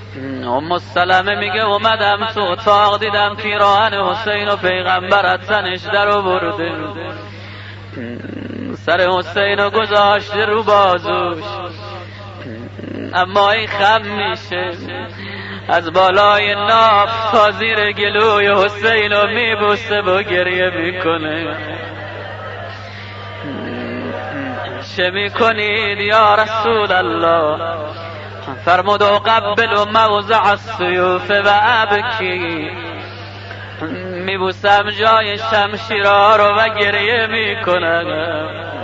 ام سلمه میگه اومدم تو اتاق دیدم پیراهن حسین و پیغمبر از تنش در آورده، سر حسین رو گذاشته رو بازوش، اما این خم میشه از بالای ناف تا زیر گلوی حسین رو میبوسه و گریه میکنه. چه میکنید یا رسول الله؟ فرمود اقبل موضع السیوف و ابکی، میبوسم جای شمشیرها رو و گریه میکنم.